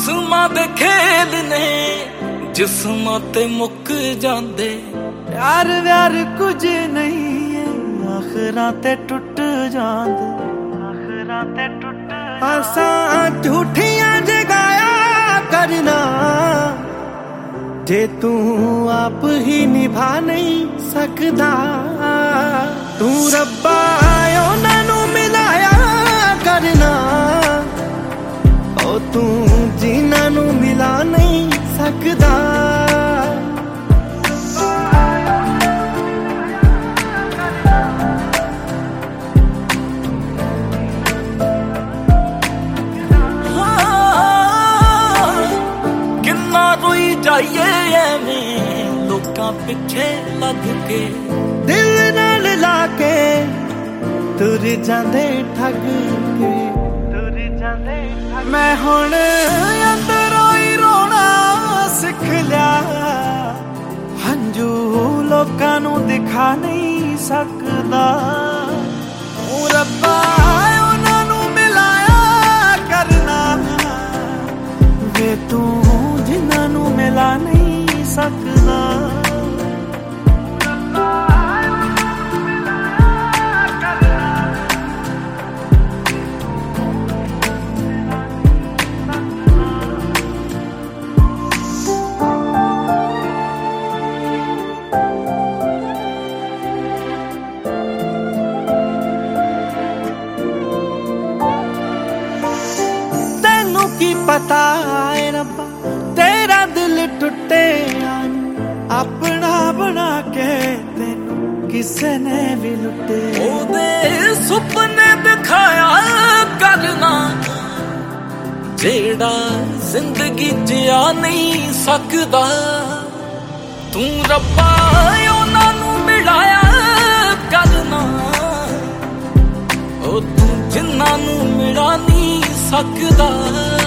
ਆਸਮਾਂ ਦੇ ਖੇਲ ਨੇ ਜਿਸਮਾਂ ਤੇ ਮੁੱਕ ਜਾਂਦੇ। प्यार व्यार कुछ नहीं है आखिरां ते टुट जांदे। आखिरां ते टुट आसां झूठियां जगाया करना जे तू आप ही निभा नहीं सकदा। तू रब्बा उन्हां नूं मिलाया करना ओ तू जिन्हां नूं मिला नहीं सकदा। जाइए एवें लोकां पिछे लग के दिल नाल लाके तुर जांदे ठग के। तुर जांदे मैं हुण अंदरों ही रोना सिख लिया। हंजू लोकां नूं दिखा नहीं सकदा। ओ रब्बा उन्हां नूं मिलाया करना वे तू जिन्हां नूं मिला नहीं सकदा। तैनू की पता है रब्बा तेरा दिल टुटे अपना बना के तेनू किसे ने भी लुटे। ओदे सुपने दिखाया करना जेड़ा जिंदगी जिया नहीं सकदा। तू रब्बा उन्हां नूं मिलाया करना ओ तू जिन्हां नूं मिला नहीं सकदा।